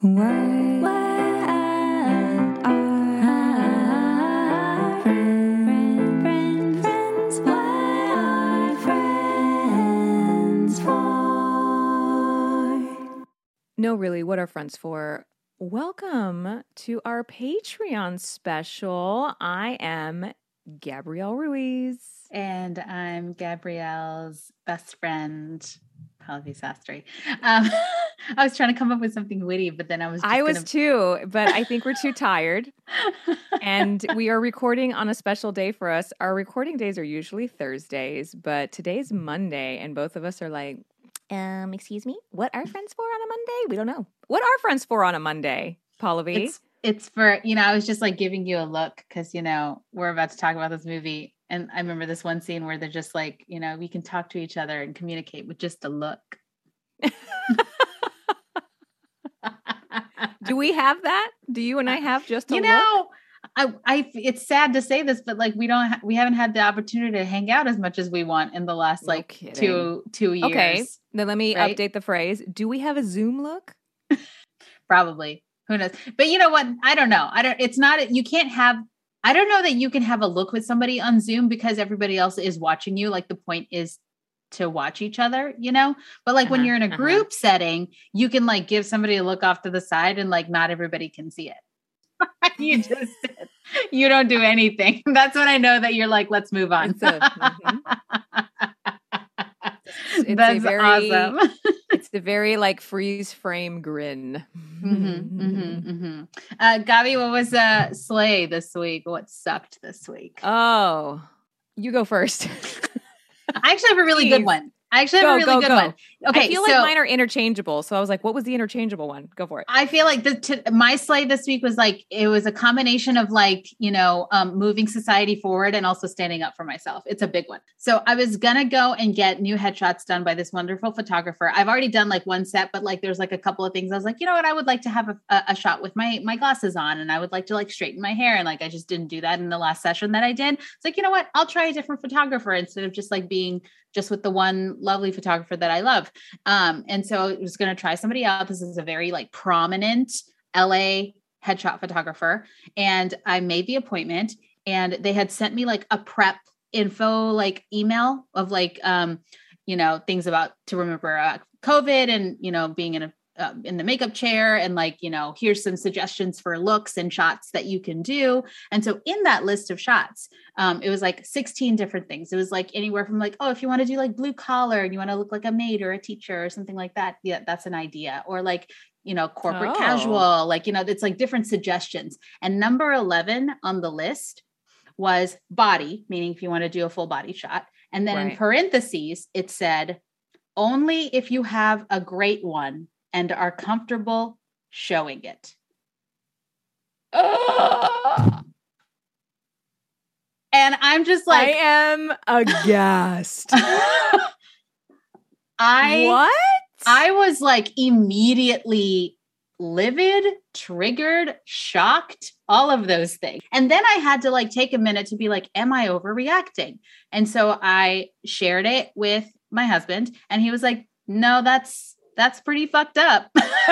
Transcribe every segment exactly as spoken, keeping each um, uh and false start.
Why, why are friends, friends, friends, why are friends for? No, really, what are friends for? Welcome to our Patreon special. I am Gabrielle Ruiz. And I'm Gabrielle's best friend, Pallavi Sastry. Um, I was trying to come up with something witty, but then I was just I was gonna... too, but I think we're too tired. And we are recording on a special day for us. Our recording days are usually Thursdays, but today's Monday, and both of us are like, um, excuse me, what are friends for on a Monday? We don't know. What are friends for on a Monday, Pallavi? It's, it's for, you know, I was just like giving you a look because, you know, we're about to talk about this movie. And I remember this one scene where they're just like, you know, we can talk to each other and communicate with just a look. Do we have that? Do you and I have just a you look? know, I, I, it's sad to say this, but like we don't, ha- we haven't had the opportunity to hang out as much as we want in the last No like kidding. two, two years. Okay, then let me right? update the phrase. Do we have a Zoom look? Probably. Who knows? But you know what? I don't know. I don't, it's not, you can't have, I don't know that you can have a look with somebody on Zoom because everybody else is watching you. Like the point is to watch each other, you know, but like Uh-huh, when you're in a uh-huh. group setting, you can like give somebody a look off to the side and like not everybody can see it. You just, you don't do anything. That's when I know that you're like, let's move on. It's a, mhm. It's a That's very, awesome. It's the very like freeze frame grin. Mm-hmm, mm-hmm, mm-hmm. Uh, Gabi, what was uh, Slay this week? What sucked this week? Oh, you go first. I actually have a really Please. good one. I actually have Go, a really go, good go. one. Okay, I feel so like mine are interchangeable. So I was like, what was the interchangeable one? Go for it. I feel like the t- my slay this week was like it was a combination of like you know um, moving society forward and also standing up for myself. It's a big one. So I was gonna go and get new headshots done by this wonderful photographer. I've already done like one set, but like there's like a couple of things. I was like, you know what, I would like to have a, a, a shot with my my glasses on, and I would like to like straighten my hair, and like I just didn't do that in the last session that I did. It's like you know what, I'll try a different photographer instead of just like being just with the one lovely photographer that I love. Um, and so I was going to try somebody out. This is a very like prominent L A headshot photographer. And I made the appointment and they had sent me like a prep info, like email of like, um, you know, things about to remember uh, COVID and, you know, being in a, uh, in the makeup chair and like, you know, here's some suggestions for looks and shots that you can do. And so in that list of shots, um, it was like sixteen different things. It was like anywhere from like, oh, if you want to do like blue collar and you want to look like a maid or a teacher or something like that. Yeah, that's an idea. Or like, you know, corporate Oh. casual, like, you know, it's like different suggestions. And number eleven on the list was body, meaning if you want to do a full body shot. And then in Right. parentheses, it said, only if you have a great one and are comfortable showing it. Ugh. And I'm just like, I am aghast. I, what? I was like immediately livid, triggered, shocked, all of those things. And then I had to like take a minute to be like, am I overreacting? And so I shared it with my husband and he was like, no, that's, that's pretty fucked up.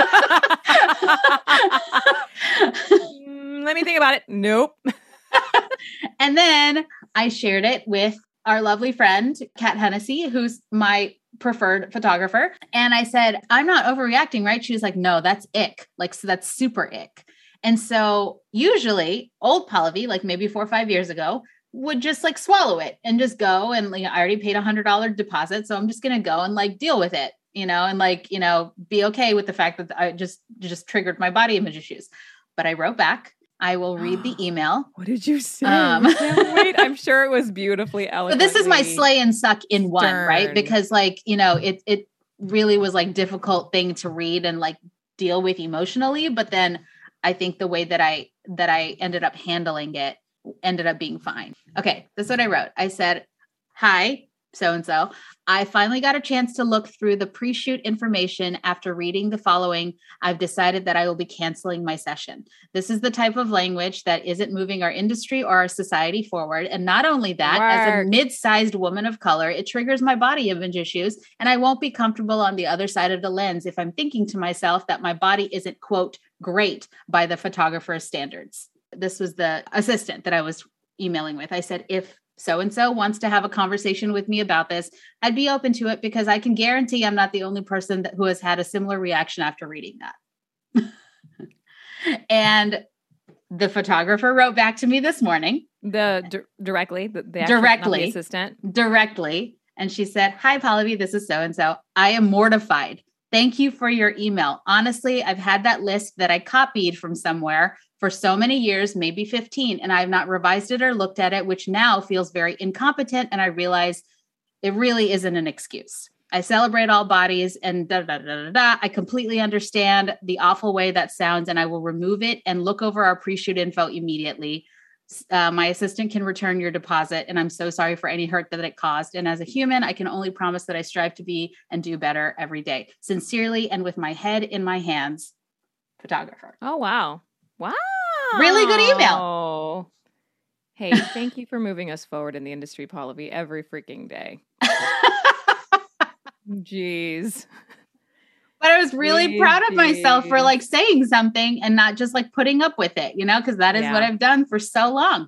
Mm, let me think about it. Nope. And then I shared it with our lovely friend, Kat Hennessy, who's my preferred photographer. And I said, I'm not overreacting, right? She was like, no, that's ick. Like, so that's super ick. And so usually old Pallavi, like maybe four or five years ago, would just like swallow it and just go. And like, I already paid a hundred dollar deposit. So I'm just going to go and like deal with it, you know, and like, you know, be okay with the fact that I just, just triggered my body image issues. But I wrote back. I will read the email. What did you say? Um, I can't wait. I'm sure it was beautifully But eloquently. this is my slay and suck in one, stern. right? Because like, you know, it it really was like difficult thing to read and like deal with emotionally. But then I think the way that I that I ended up handling it ended up being fine. Okay, that's what I wrote. I said, hi, so-and-so, I finally got a chance to look through the pre-shoot information. After reading the following, I've decided that I will be canceling my session. This is the type of language that isn't moving our industry or our society forward. And not only that, Work. as a mid-sized woman of color, it triggers my body image issues, and I won't be comfortable on the other side of the lens if I'm thinking to myself that my body isn't, quote, great by the photographer's standards. This was the assistant that I was emailing with. I said, if so-and-so wants to have a conversation with me about this, I'd be open to it, because I can guarantee I'm not the only person that, who has had a similar reaction after reading that. And the photographer wrote back to me this morning. The d- directly, the, the actual, Directly. not the assistant. Directly. And she said, hi, Pallavi, this is so-and-so. I am mortified. Thank you for your email. Honestly, I've had that list that I copied from somewhere for so many years, maybe fifteen, and I have not revised it or looked at it, which now feels very incompetent. And I realize it really isn't an excuse. I celebrate all bodies and da, da, da, da, da. I completely understand the awful way that sounds, and I will remove it and look over our pre-shoot info immediately. Uh, my assistant can return your deposit, and I'm so sorry for any hurt that it caused. And as a human, I can only promise that I strive to be and do better every day. Sincerely, and with my head in my hands, photographer. Oh, wow. Wow. Really good email. Hey, thank you for moving us forward in the industry, Pallavi, every freaking day. Jeez. But I was really Jeez, proud of myself for jeez. like saying something and not just like putting up with it, you know, because that is Yeah. what I've done for so long.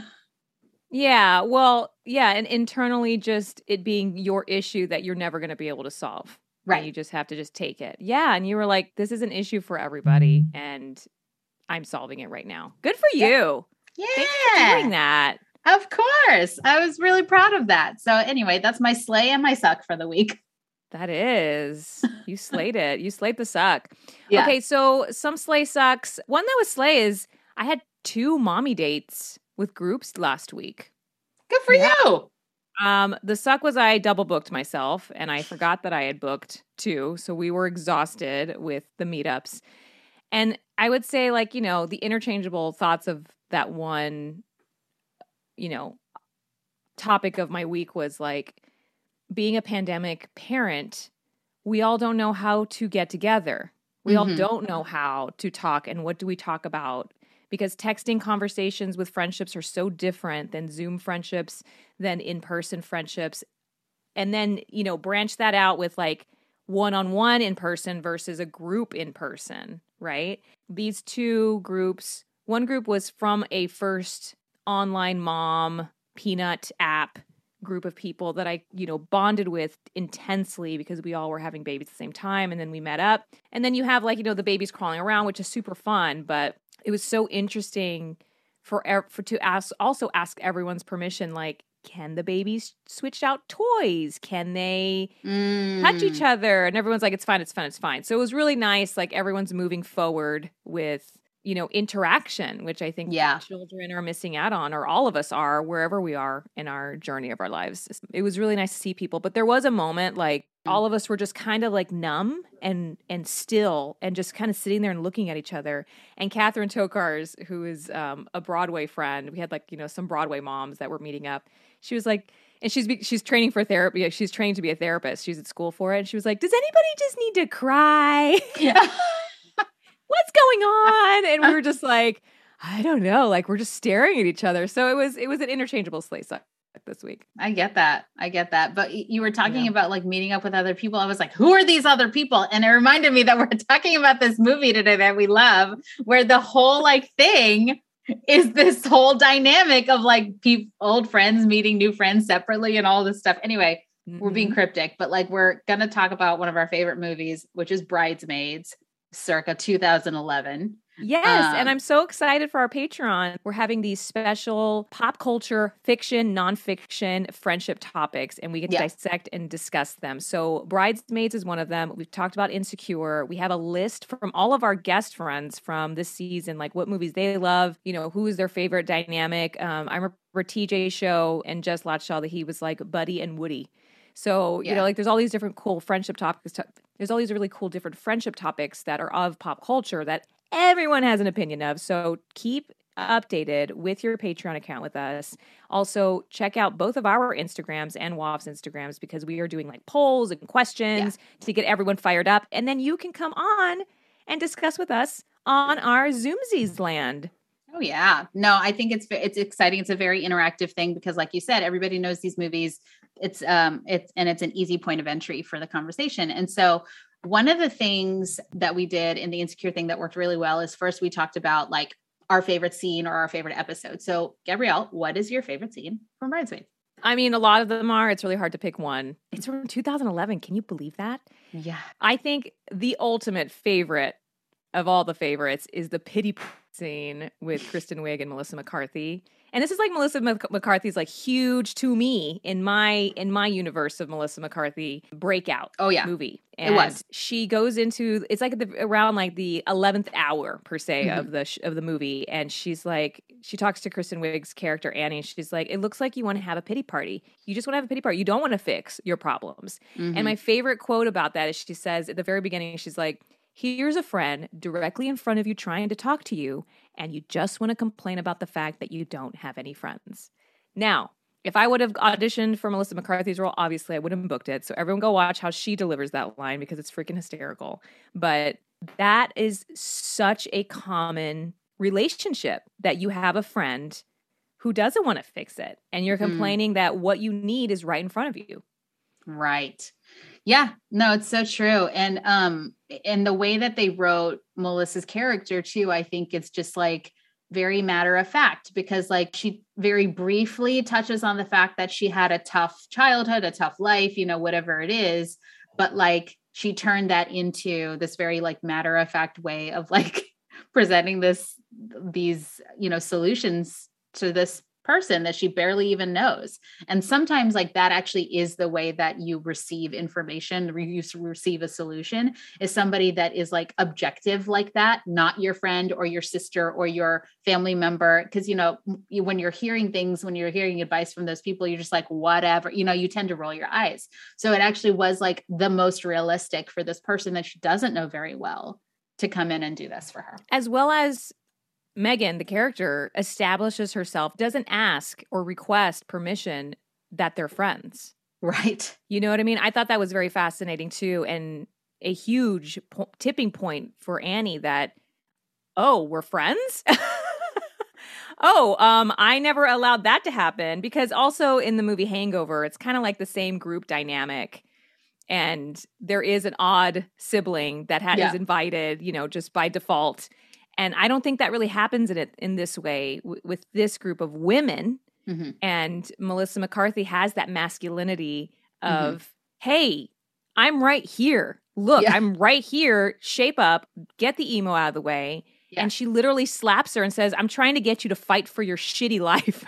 Yeah, well, yeah, and internally just it being your issue that you're never going to be able to solve. And Right. you just have to just take it. Yeah, and you were like, this is an issue for everybody, and I'm solving it right now. Good for you. Yeah. Thank you for doing that. Of course. I was really proud of that. So anyway, that's my slay and my suck for the week. That is. You slayed it. You slayed the suck. Yeah. Okay, so some slay sucks. One that was slay is I had two mommy dates with groups last week. Good for Yeah. you. Um, the suck was I double booked myself, and I forgot that I had booked two. So we were exhausted with the meetups. And I would say, like, you know, the interchangeable thoughts of that one, you know, topic of my week was like, being a pandemic parent, we all don't know how to get together. We all Mhm. don't know how to talk, and what do we talk about? Because texting conversations with friendships are so different than Zoom friendships, than in-person friendships. And then, you know, branch that out with like one-on-one in person versus a group in person, right? These two groups, one group was from a first online mom peanut app group of people that I, you know, bonded with intensely because we all were having babies at the same time. And then we met up. And then you have like, you know, the babies crawling around, which is super fun. But it was so interesting for, ev- for to ask, also ask everyone's permission, like, can the babies switch out toys? Can they touch each Mm. other? And everyone's like, it's fine, it's fine, it's fine. So it was really nice. Like everyone's moving forward with, you know, interaction, which I think Yeah. children are missing out on, or all of us are, wherever we are in our journey of our lives. It was really nice to see people. But there was a moment like all of us were just kind of like numb and and still and just kind of sitting there and looking at each other. And Catherine Tokars, who is um, a Broadway friend, we had like, you know, some Broadway moms that were meeting up. She was like, and she's she's training for therapy. She's trained to be a therapist. She's at school for it. And she was like, does anybody just need to cry? Yeah. What's going on? And we were just like, I don't know. Like we're just staring at each other. So it was it was an interchangeable slay suck this week. I get that. I get that. But y- you were talking Yeah. about like meeting up with other people. I was like, who are these other people? And it reminded me that we're talking about this movie today that we love, where the whole like thing is this whole dynamic of like pe- old friends meeting new friends separately and all this stuff. Anyway, we're being Mhm. cryptic, but like we're going to talk about one of our favorite movies, which is Bridesmaids, circa two thousand eleven. Yes, Um, and I'm so excited for our Patreon. We're having these special pop culture, fiction, nonfiction, friendship topics, and we get to Yeah. dissect and discuss them. So Bridesmaids is one of them. We've talked about Insecure. We have a list from all of our guest friends from this season, like what movies they love, you know, who is their favorite dynamic. Um, I remember T J show and Jess Latshaw that he was like Buddy and Woody. So, you Yeah. know, like there's all these different cool friendship topics. There's all these really cool different friendship topics that are of pop culture that everyone has an opinion of. So keep updated with your Patreon account with us. Also, check out both of our Instagrams and W A F's Instagrams because we are doing like polls and questions yeah. to get everyone fired up. And then you can come on and discuss with us on our Zoomsies land. Oh yeah. No, I think it's it's exciting. It's a very interactive thing because like you said, everybody knows these movies. It's um it's and it's an easy point of entry for the conversation. And so one of the things that we did in the Insecure thing that worked really well is first we talked about like our favorite scene or our favorite episode. So Gabrielle, what is your favorite scene from Bridesmaids? I mean, a lot of them are. It's really hard to pick one. It's from two thousand eleven. Can you believe that? Yeah. I think the ultimate favorite of all the favorites is the pity scene with Kristen Wiig and Melissa McCarthy. And this is like Melissa McCarthy's like huge to me in my in my universe of Melissa McCarthy breakout oh, yeah. movie. And it was. She goes into it's like the, around like the eleventh hour per se Mm-hmm. of the sh- of the movie, and she's like she talks to Kristen Wiig's character Annie. And she's like, it looks like you want to have a pity party. You just want to have a pity party. You don't want to fix your problems. Mm-hmm. And my favorite quote about that is she says at the very beginning, she's like, here's a friend directly in front of you trying to talk to you, and you just want to complain about the fact that you don't have any friends. Now, if I would have auditioned for Melissa McCarthy's role, obviously I would have booked it. So everyone go watch how she delivers that line because it's freaking hysterical. But that is such a common relationship that you have a friend who doesn't want to fix it. And you're complaining mm. that what you need is right in front of you. Right. Yeah, no, it's so true. And, um, and the way that they wrote Melissa's character too, I think it's just like very matter of fact, because like she very briefly touches on the fact that she had a tough childhood, a tough life, you know, whatever it is. But like, she turned that into this very like matter of fact way of like presenting this, these, you know, solutions to this person that she barely even knows. And sometimes like that actually is the way that you receive information, you receive a solution, is somebody that is like objective like that, not your friend or your sister or your family member. Cause you know, you, when you're hearing things, when you're hearing advice from those people, you're just like, whatever, you know, you tend to roll your eyes. So it actually was like the most realistic for this person that she doesn't know very well to come in and do this for her. As well as Megan, the character, establishes herself, doesn't ask or request permission that they're friends. Right. You know what I mean? I thought that was very fascinating too. And a huge po- tipping point for Annie that, oh, we're friends? oh, um, I never allowed that to happen. Because also in the movie Hangover, it's kind of like the same group dynamic. And there is an odd sibling that ha- Yeah. is invited, you know, just by default. And I don't think that really happens in it in this way w- with this group of women. Mm-hmm. And Melissa McCarthy has that masculinity of, Mm-hmm. hey, I'm right here. Look, Yeah. I'm right here. Shape up, get the emo out of the way. Yeah. And she literally slaps her and says, I'm trying to get you to fight for your shitty life.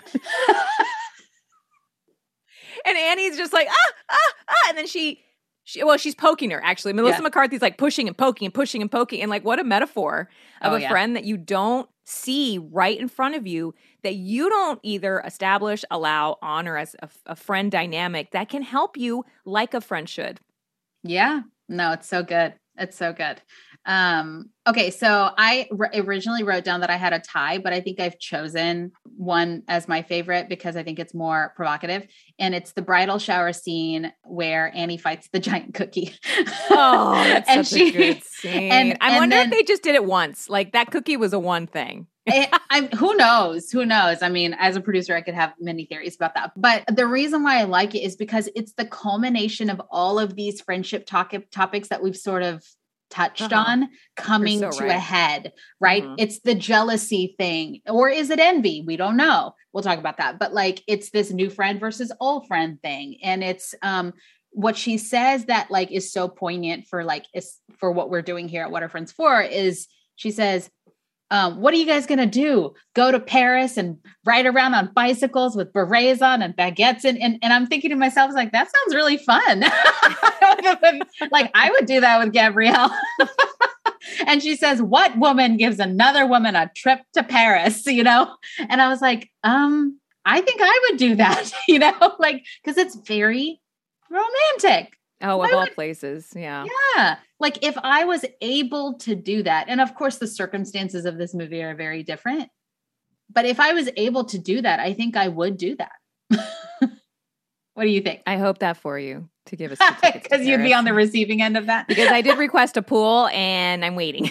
And Annie's just like, ah, ah, ah. And then she, she well, she's poking her, actually. Melissa Yeah. McCarthy's like pushing and poking and pushing and poking. And like, what a metaphor of Oh, a yeah. friend that you don't see right in front of you, that you don't either establish, allow, honor as a, a friend dynamic that can help you like a friend should. Yeah, no, it's so good. It's so good. Um, okay. So I r- originally wrote down that I had a tie, but I think I've chosen one as my favorite because I think it's more provocative. And it's the bridal shower scene where Annie fights the giant cookie. Oh, that's And such she- a good scene. and- I and wonder then- if they just did it once. Like that cookie was a one thing. I, I, who knows? Who knows? I mean, as a producer, I could have many theories about that. But the reason why I like it is because it's the culmination of all of these friendship talk- topics that we've sort of touched Uh-huh. on coming You're so to right. a head, right? Mhm. It's the jealousy thing, or is it envy? We don't know. We'll talk about that. But like, it's this new friend versus old friend thing. And it's, um, what she says that like is so poignant for like, is for what we're doing here at What Are Friends For is she says, um, what are you guys going to do? Go to Paris and ride around on bicycles with berets on and baguettes. And, and, and I'm thinking to myself, like, that sounds really fun. Like I would do that with Gabrielle. And she says, what woman gives another woman a trip to Paris, you know? And I was like, um, I think I would do that, you know, like, cause it's very romantic. Oh, Why of all would- places. Yeah. Yeah. Like if I was able to do that, and of course the circumstances of this movie are very different, but if I was able to do that, I think I would do that. What do you think? I hope that for you to give us tickets Because you'd be on the receiving end of that. Because I did request a pool and I'm waiting.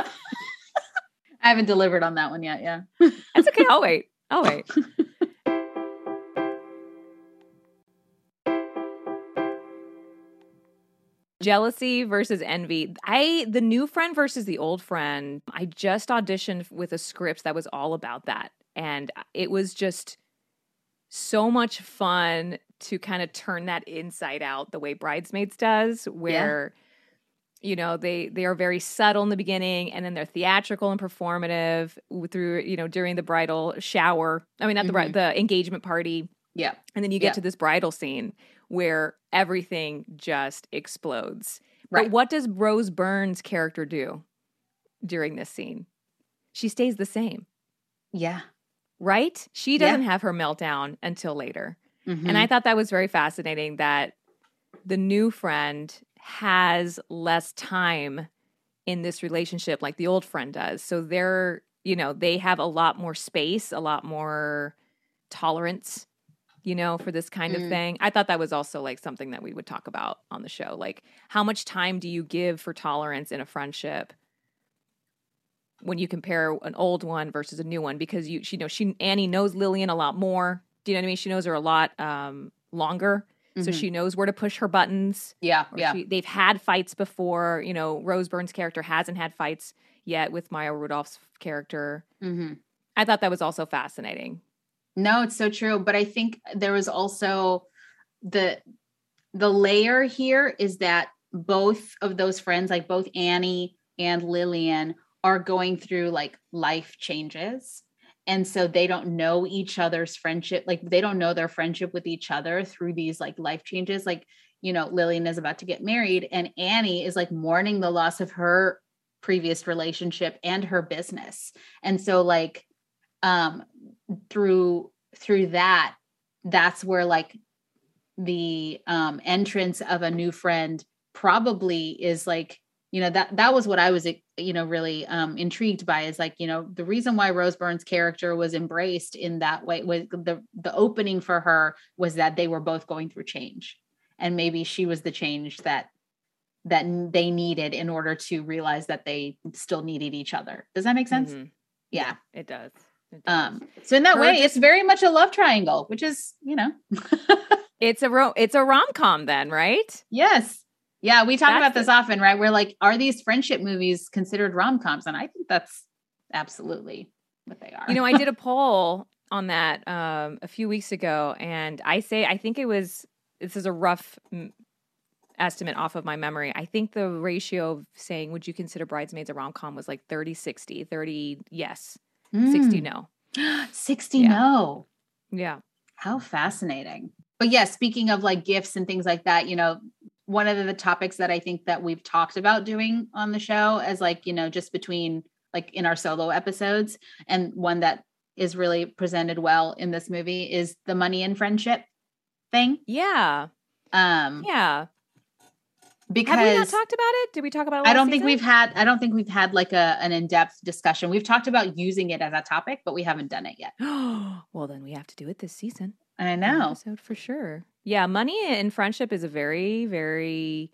I haven't delivered on that one yet. Yeah. That's okay. I'll wait. I'll wait. Jealousy versus envy. I the new friend versus the old friend. I just auditioned with a script that was all about that. And it was just so much fun to kind of turn that inside out the way Bridesmaids does, where yeah. you know, they they are very subtle in the beginning and then they're theatrical and performative through, you know, during the bridal shower. I mean, not the mm-hmm. the engagement party. Yeah. And then you get yeah. to this bridal scene where everything just explodes. Right. But what does Rose Byrne's character do during this scene? She stays the same. Yeah. Right? She doesn't yeah. have her meltdown until later. Mm-hmm. And I thought that was very fascinating that the new friend has less time in this relationship like the old friend does. So they're, you know, they have a lot more space, a lot more tolerance, you know, for this kind Mm. of thing. I thought that was also like something that we would talk about on the show. Like, how much time do you give for tolerance in a friendship when you compare an old one versus a new one? Because you, she, you know, she Annie knows Lillian a lot more. Do you know what I mean? She knows her a lot um, longer, so Mhm. she knows where to push her buttons. Yeah, Or yeah. she, they've had fights before. You know, Rose Byrne's character hasn't had fights yet with Maya Rudolph's character. Mm-hmm. I thought that was also fascinating. No, it's so true. But I think there was also the the layer here is that both of those friends, like both Annie and Lillian, are going through like life changes. And so they don't know each other's friendship. Like they don't know their friendship with each other through these like life changes. Like, you know, Lillian is about to get married and Annie is like mourning the loss of her previous relationship and her business. And so like, um, through, through that, that's where like the, um, entrance of a new friend probably is like, you know, that, that was what I was, you know, really um, intrigued by is like, you know, the reason why Rose Byrne's character was embraced in that way was the, the opening for her was that they were both going through change. And maybe she was the change that, that they needed in order to realize that they still needed each other. Does that make sense? Mm-hmm. Yeah. yeah, it does. It does. Um, so in that Her way, just- it's very much a love triangle, which is, you know, It's a ro- it's a rom-com then, right? yes. Yeah, we talk That's about this the- often, right? We're like, are these friendship movies considered rom-coms? And I think that's absolutely what they are. You know, I did a poll on that um, a few weeks ago, and I say I think it was this is a rough mm, estimate off of my memory. I think the ratio of saying would you consider Bridesmaids a rom-com was like thirty sixty, thirty yes, Mm. sixty no. sixty Yeah. no. Yeah. How fascinating. But yeah, speaking of like gifts and things like that, you know, one of the topics that I think that we've talked about doing on the show as like, you know, just between like in our solo episodes, and one that is really presented well in this movie is the money and friendship thing. Yeah. Um, Yeah. because Have we not talked about it? Did we talk about it last I don't think season? we've had, I don't think we've had like a, an in-depth discussion. We've talked about using it as a topic, but we haven't done it yet. Well, then we have to do it this season. I An know. episode for sure. Yeah, money and friendship is a very, very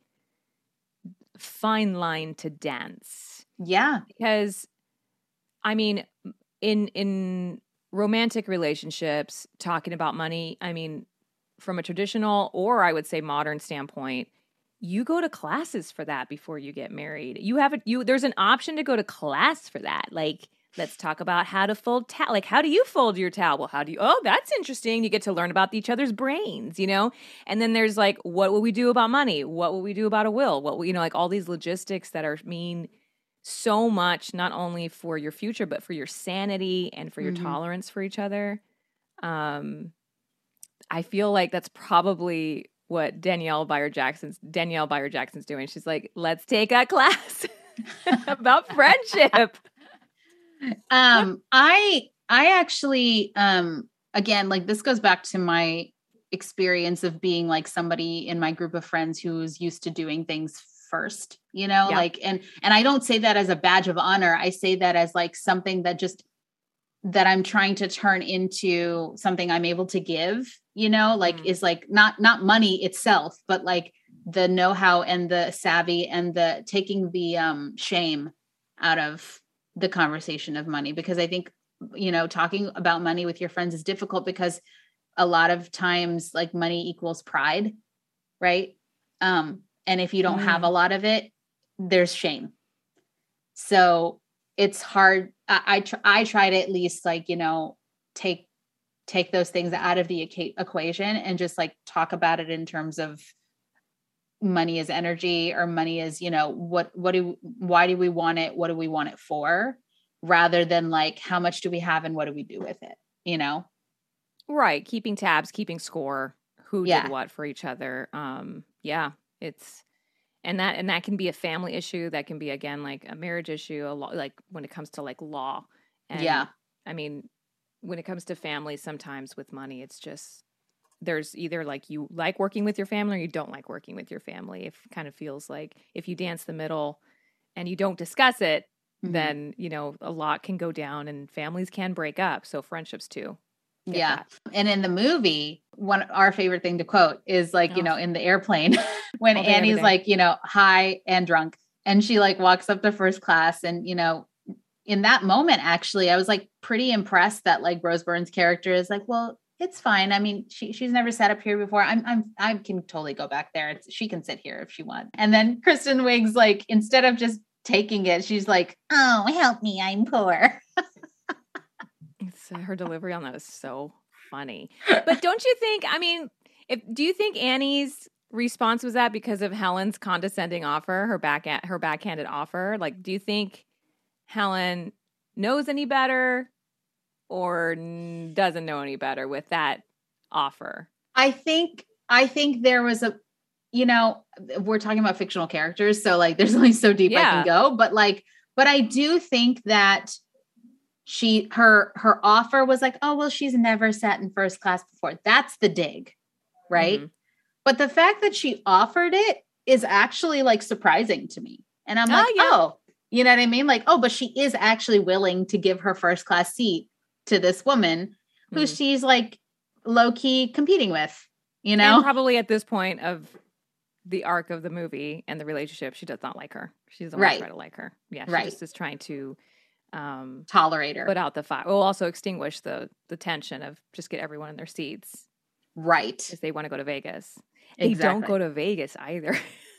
fine line to dance. Yeah. Because I mean, in in romantic relationships, talking about money, I mean, from a traditional or I would say modern standpoint, you go to classes for that before you get married. You have a, you there's an option to go to class for that. Like, let's talk about how to fold towel. Like, how do you fold your towel? Well, how do you? Oh, that's interesting. You get to learn about each other's brains, you know. And then there's like, what will we do about money? What will we do about a will? What will, you know, like all these logistics that are mean so much, not only for your future, but for your sanity and for your Mhm. tolerance for each other. Um, I feel like that's probably what Danielle Byer Jackson's Danielle Byer Jackson's doing. She's like, let's take a class about friendship. Um, I, I actually, um, again, like this goes back to my experience of being like somebody in my group of friends who's used to doing things first, you know, Yeah. like, and, and I don't say that as a badge of honor. I say that as like something that just that I'm trying to turn into something I'm able to give, you know, like Mm. is like not, not money itself, but like the know-how and the savvy and the taking the um, shame out of the conversation of money. Because I think, you know, talking about money with your friends is difficult because a lot of times like money equals pride. Right. Um, and if you don't have Mm. a lot of it, there's shame. So it's hard. I, I, tr- I try to at least like, you know, take, take those things out of the equa- equation and just like talk about it in terms of money is energy, or money is, you know, what, what do, why do we want it? What do we want it for? Rather than like, how much do we have and what do we do with it? You know? Right. Keeping tabs, keeping score, who Yeah. did what for each other. Um, yeah, it's, and that, and that can be a family issue. That can be, again, like a marriage issue, a law, like when it comes to like law. And Yeah. I mean, when it comes to family, sometimes with money, it's just, there's either like you like working with your family or you don't like working with your family. It kind of feels like if you dance the middle and you don't discuss it, Mhm. then, you know, a lot can go down and families can break up. So friendships too. Get Yeah. that. And in the movie, one our favorite thing to quote is like, you Oh. know, in the airplane when All day, every Annie's day. like, you know, high and drunk, and she like walks up to first class. And, you know, in that moment, actually, I was like pretty impressed that like Rose Byrne's character is like, well, it's fine. I mean, she she's never sat up here before. I'm I'm I can totally go back there. It's, she can sit here if she wants. And then Kristen Wiig's like, instead of just taking it, she's like, oh, help me, I'm poor. It's, uh, her delivery on that is so funny. But don't you think, I mean, if do you think Annie's response was that because of Helen's condescending offer, her back her backhanded offer? Like, do you think Helen knows any better or n- doesn't know any better with that offer? I think I think there was a, you know, we're talking about fictional characters, so like there's only so deep I Yeah. can go, but like, but I do think that she her her offer was like, oh well, she's never sat in first class before. That's the dig, right? Mhm. But the fact that she offered it is actually like surprising to me. And I'm Oh, like, yeah. oh, you know what I mean? Like, oh, but she is actually willing to give her first class seat to this woman who Mhm. she's like low key competing with, you know? And probably at this point of the arc of the movie and the relationship, she does not like her. She doesn't want Right. to try to like her. Yeah, she Right. just is trying to um, Tolerate her. put out the fire. Well, also extinguish the the tension of just get everyone in their seats Right. because they want to go to Vegas. They Exactly. don't go to Vegas either.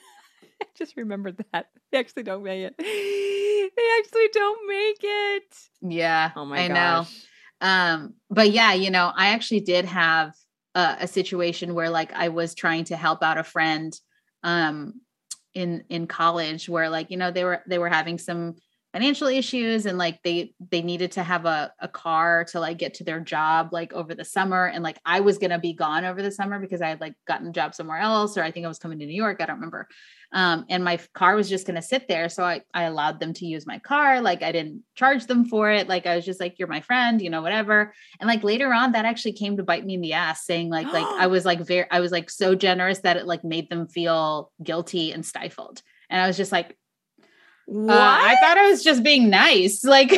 I just remembered that. They actually don't make it. They actually don't make it. Yeah. Oh my I know. gosh. Um, but yeah, you know, I actually did have a, a situation where like I was trying to help out a friend um, in in college where like, you know, they were they were having some financial issues and like they they needed to have a, a car to like get to their job like over the summer. And like I was gonna be gone over the summer because I had like gotten a job somewhere else, or I think I was coming to New York. I don't remember. Um, and my car was just gonna sit there. So I, I allowed them to use my car. Like I didn't charge them for it. Like I was just like, you're my friend, you know, whatever. And like later on, that actually came to bite me in the ass, saying like, like I was like very I was like so generous that it like made them feel guilty and stifled. And I was just like, What? Uh, I thought I was just being nice. Like,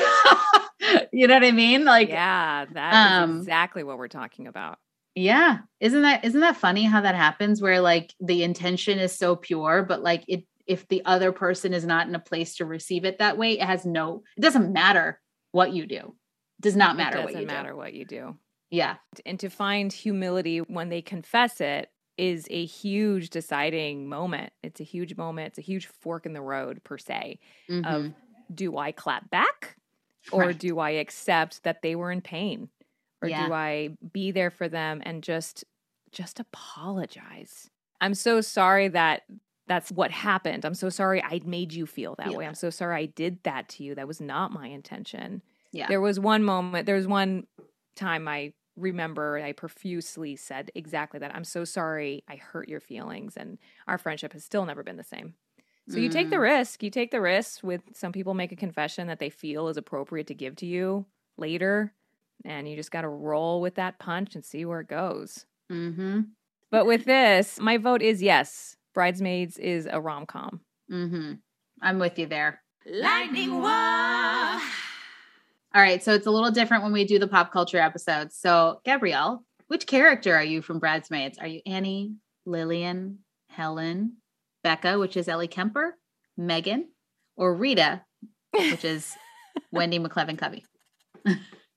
you know what I mean? Like, yeah, that um, is exactly what we're talking about. yeah. Isn't that, isn't that funny how that happens where like the intention is so pure, but like it, if the other person is not in a place to receive it that way, it has no, it doesn't matter what you do. It does not matter it what doesn't you matter do. what you do. Yeah. And to find humility when they confess it is a huge deciding moment. It's a huge moment. It's a huge fork in the road per se Mhm. of do I clap back or Right. do I accept that they were in pain or Yeah. do I be there for them and just just apologize? I'm so sorry that that's what happened. I'm so sorry I made you feel that Feel way. that. I'm so sorry I did that to you. That was not my intention. Yeah. There was one moment, there was one time I remember I profusely said exactly that. I'm so sorry I hurt your feelings, and our friendship has still never been the same. So you take the Mm. risk. You take the risk with some people make a confession that they feel is appropriate to give to you later, and you just got to roll with that punch and see where it goes. Mm-hmm. But with this, my vote is yes. Bridesmaids is a rom-com. Mm-hmm. I'm with you there. Lightning Wah! All right. So it's a little different when we do the pop culture episodes. So, Gabrielle, which character are you from Bridesmaids? Are you Annie, Lillian, Helen, Becca, which is Ellie Kemper, Megan, or Rita, which is Wendy McLevin Covey? I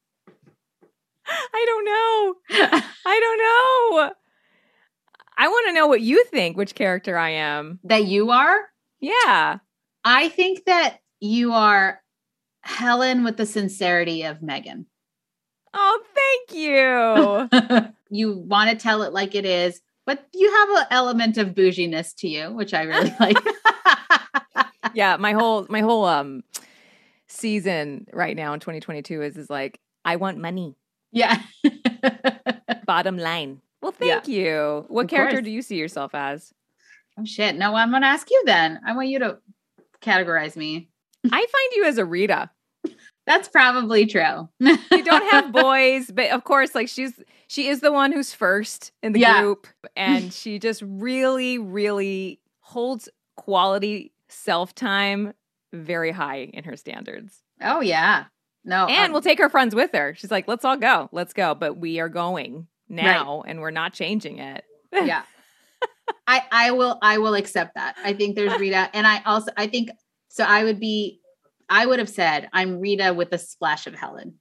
don't know. I don't know. I want to know what you think, which character I am. That you are? Yeah. I think that you are Helen with the sincerity of Megan. Oh, thank you. You want to tell it like it is, but you have an element of bouginess to you, which I really like. Yeah, my whole my whole um season right now in twenty twenty-two is is like, I want money. Yeah. Bottom line. Well, thank yeah. you. What of character course. do you see yourself as? Oh shit. No, I'm gonna ask you then. I want you to categorize me. I find you as a Rita. That's probably true. You don't have boys, but of course, like she's she is the one who's first in the yeah. group, and she just really, really holds quality self-time very high in her standards. Oh yeah. No. And um, we'll take her friends with her. She's like, let's all go. Let's go. But we are going now right. and we're not changing it. Yeah. I I will I will accept that. I think there's Rita. And I also I think so I would be I would have said I'm Rita with a splash of Helen.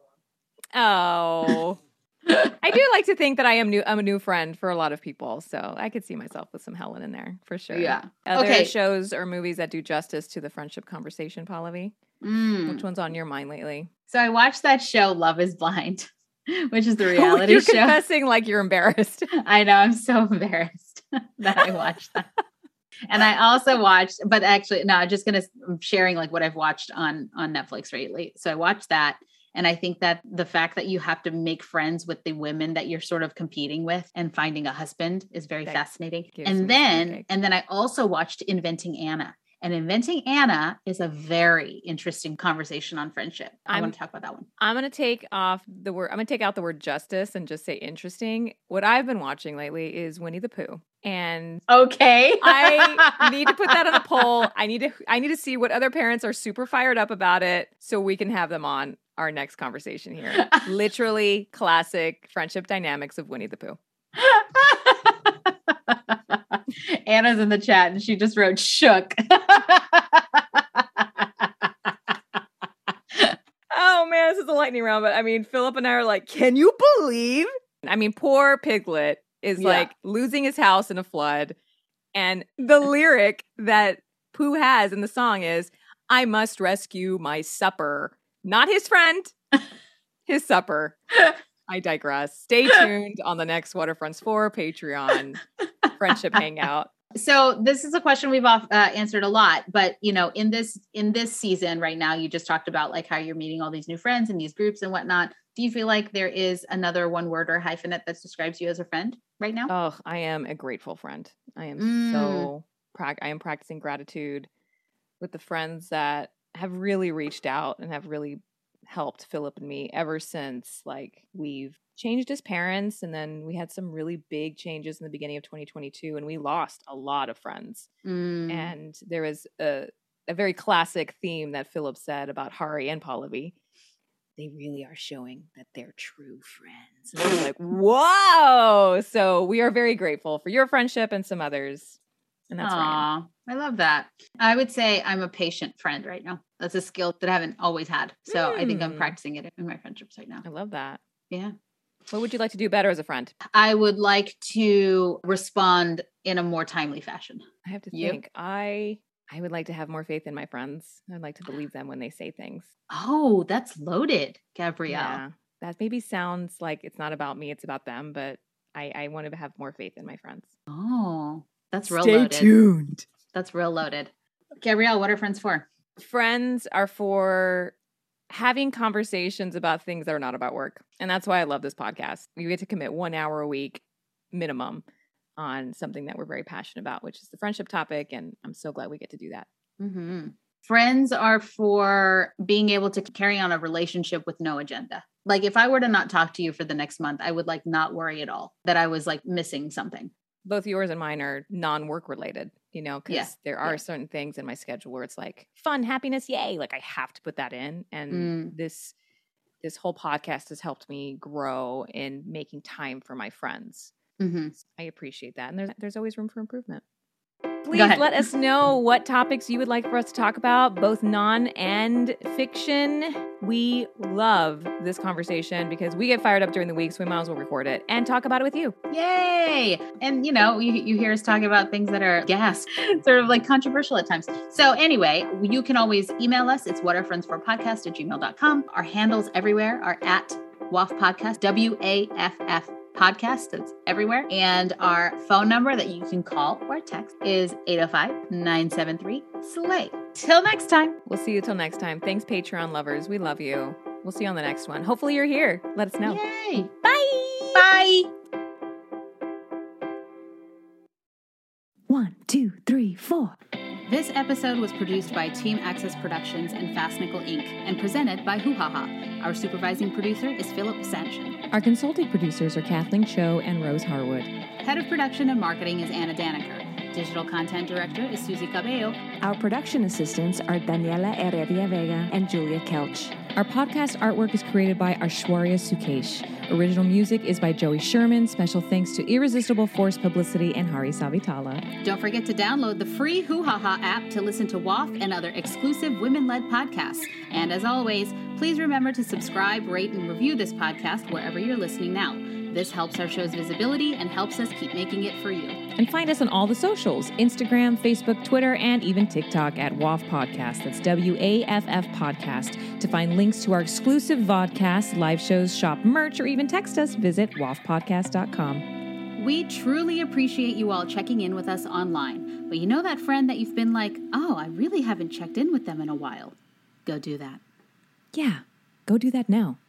Oh. I do like to think that I am new I'm a new friend for a lot of people. So I could see myself with some Helen in there for sure. Yeah. Other okay. shows or movies that do justice to the friendship conversation, Pallavi? Mm. Which one's on your mind lately? So I watched that show Love is Blind, which is the reality you're show. You're confessing like you're embarrassed. I know. I'm so embarrassed that I watched that. And I also watched, but actually, no, I'm just going to I'm sharing like what I've watched on, on Netflix lately. So I watched that. And I think that the fact that you have to make friends with the women that you're sort of competing with and finding a husband is very that fascinating. And then, and then I also watched Inventing Anna. And Inventing Anna is a very interesting conversation on friendship. I want to talk about that one. I'm going to take off the word, I'm going to take out the word justice and just say interesting. What I've been watching lately is Winnie the Pooh. And okay, I need to put that on a poll. I need to, I need to see what other parents are super fired up about it so we can have them on our next conversation here. Literally classic friendship dynamics of Winnie the Pooh. Anna's in the chat and she just wrote shook. Oh man, this is a lightning round. But I mean, Philip and I are like, can you believe? I mean, poor Piglet is yeah. like losing his house in a flood. And the lyric that Pooh has in the song is, I must rescue my supper. Not his friend, his supper. I digress. Stay tuned on the next Waterfronts four Patreon friendship hangout. So this is a question we've uh, answered a lot, but you know, in this in this season right now, you just talked about like how you're meeting all these new friends and these groups and whatnot. Do you feel like there is another one word or hyphenate that describes you as a friend right now? Oh, I am a grateful friend. I am Mm. so prac- I am practicing gratitude with the friends that have really reached out and have really helped Philip and me ever since like we've changed as parents, and then we had some really big changes in the beginning of twenty twenty-two and we lost a lot of friends. Mm. And there was a, a very classic theme that Philip said about Hari and Pallavi. They really are showing that they're true friends. And I was like, whoa! So we are very grateful for your friendship and some others. And that's Aww, where I am. I love that. I would say I'm a patient friend right now. That's a skill that I haven't always had. So mm. I think I'm practicing it in my friendships right now. I love that. Yeah. What would you like to do better as a friend? I would like to respond in a more timely fashion. I have to You? think. I I would like to have more faith in my friends. I'd like to believe them when they say things. Oh, that's loaded, Gabrielle. Yeah. That maybe sounds like it's not about me, it's about them, but I, I want to have more faith in my friends. Oh, that's real Stay loaded. tuned. That's real loaded. Gabrielle, what are friends for? Friends are for having conversations about things that are not about work. And that's why I love this podcast. We get to commit one hour a week minimum on something that we're very passionate about, which is the friendship topic. And I'm so glad we get to do that. Mm-hmm. Friends are for being able to carry on a relationship with no agenda. Like if I were to not talk to you for the next month, I would like not worry at all that I was like missing something. Both yours and mine are non-work related, you know, because Yeah. there are Yeah. certain things in my schedule where it's like fun, happiness, yay. Like I have to put that in. And Mm. this this whole podcast has helped me grow in making time for my friends. Mm-hmm. I appreciate that. And there's, there's always room for improvement. Go Please ahead. let us know what topics you would like for us to talk about, both non and fiction. We love this conversation because we get fired up during the week, so we might as well record it and talk about it with you. Yay! And you know, you, you hear us talking about things that are gas, sort of like controversial at times. So anyway, you can always email us. It's whataretfriendsforpodcast at gmail dot com. Our handles everywhere are at W A F Podcast, W A F F podcast. That's everywhere. And our phone number that you can call or text is eight oh five, nine seven three, S L A Y. Till next time. We'll see you till next time. Thanks, Patreon lovers. We love you. We'll see you on the next one. Hopefully you're here. Let us know. Yay! Bye! Bye! One, two, three, four. This episode was produced by Team Access Productions and Fast Nickel Incorporated and presented by Hoo Ha Ha. Our supervising producer is Philip Sanchin. Our consulting producers are Kathleen Cho and Rose Harwood. Head of production and marketing is Anna Daniker. Digital content director is Susie Cabello. Our production assistants are Daniela Heredia Vega and Julia Kelch. Our podcast artwork is created by Aishwarya Sukesh. Original music is by Joey Sherman. Special thanks to Irresistible Force Publicity and Hari Savitala. Don't forget to download the free Hoo Ha Ha app to listen to W A F and other exclusive women-led podcasts. And as always, please remember to subscribe, rate, and review this podcast wherever you're listening now. This helps our show's visibility and helps us keep making it for you. And find us on all the socials, Instagram, Facebook, Twitter, and even TikTok at W A F Podcast. That's W A F F Podcast. To find links to our exclusive vodcasts, live shows, shop merch, or even text us, visit W A F podcast dot com. We truly appreciate you all checking in with us online. But you know that friend that you've been like, oh, I really haven't checked in with them in a while? Go do that. Yeah, go do that now.